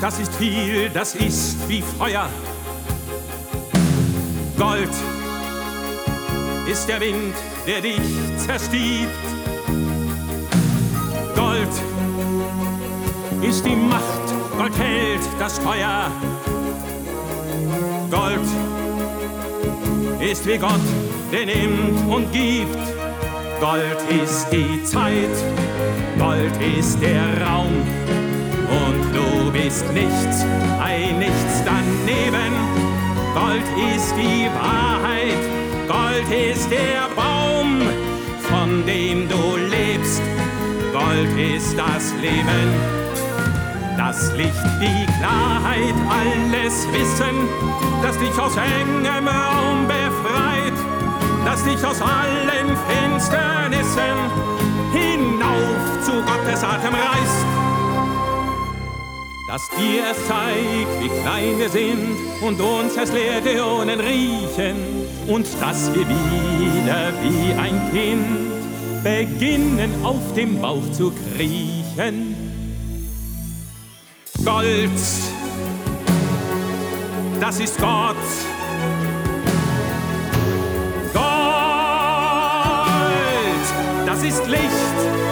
das ist viel, das ist wie Feuer. Gold ist der Wind, der dich zerstiebt. Gold ist die Macht, Gold hält das Feuer. Gold ist wie Gott, der nimmt und gibt. Gold ist die Zeit, Gold ist der Raum. Und du bist nichts, ein Nichts daneben. Gold ist die Wahrheit, Gold ist der Baum, von dem du lebst. Gold ist das Leben, das Licht, die Klarheit, alles Wissen, das dich aus engem Raum befreit, das dich aus allen Finsternissen hinauf zu Gottes Atem reißt, das dir erst zeigt, wie klein wir sind und uns erst Leerionen riechen und dass wir wieder wie ein Kind beginnen auf dem Bauch zu kriechen. Gold, das ist Gott. Gold, das ist Licht.